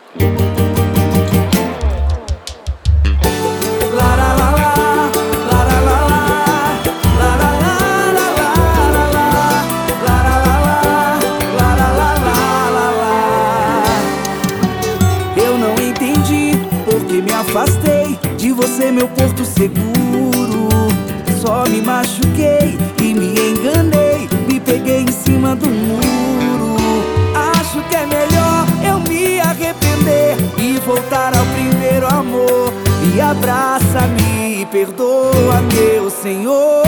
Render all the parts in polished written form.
Eu não entendi porque me afastei de você, meu porto seguro. Só me machuquei e me enganei, me peguei em cima do muro. Acho que é melhor eu me arrepender e voltar ao primeiro amor. Me abraça, me perdoa, meu Senhor.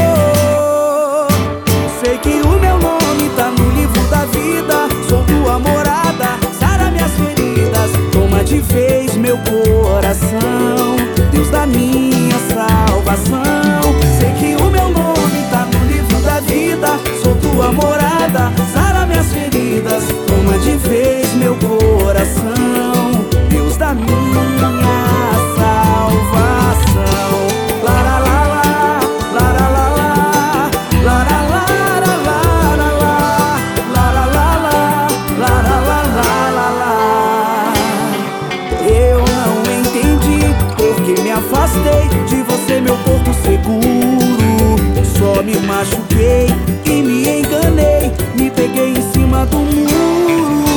Sei que o meu nome tá no livro da vida. Sou tua morada, sara minhas feridas. Toma de vez meu coração, Deus da minha salvação. Sei que o meu nome tá no livro da vida. Sou tua morada, sara minhas feridas. Toma de vez meu coração, Deus da minha salvação. Eu não entendi porque me afastei de você, meu porto seguro. Só me machuquei e me enganei, me peguei em cima do muro.